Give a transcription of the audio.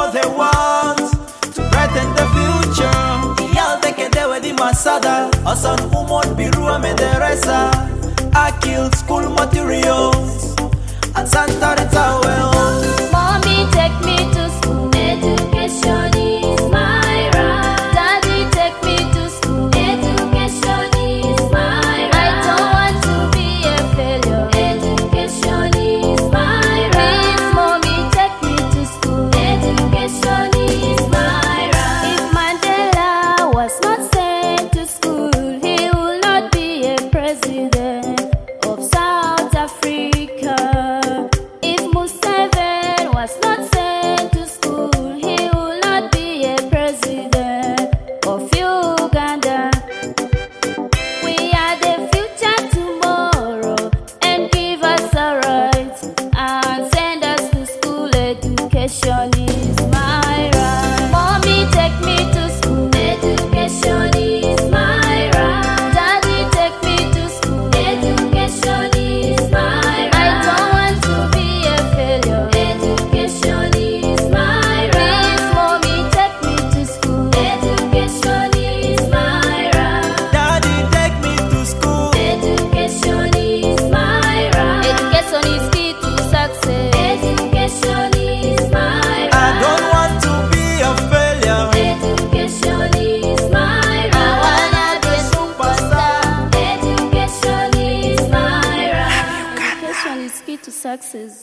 all they want to brighten the future. Iyal dewe di masada, asan umon biru amederesa. Akil school materials and sanitary towels. Mommy, take me to school. Education is my right. Daddy, take me to school. Education is my right. I don't want to be a failure. Education is my right. Please, mommy, take me to school. Education is my right. If Mandela was not sent to school, he would not be a president of South Africa. If Museveni was not sent to school, he would not be a president of Uganda. We are the future tomorrow, and give us a right and send us to school. Education is my right. Mommy, take me to school. Education is my right. Daddy, take me to school. Education is my right. I don't want to be a failure. Education is my right. Please, mommy, take me to school. Education is my right. Daddy, take me to school. Education is my right. Education is key to success. Education is my right. I don't want to be a failure. Education is my right. I wanna be a superstar. Education is my right. Education is key to success.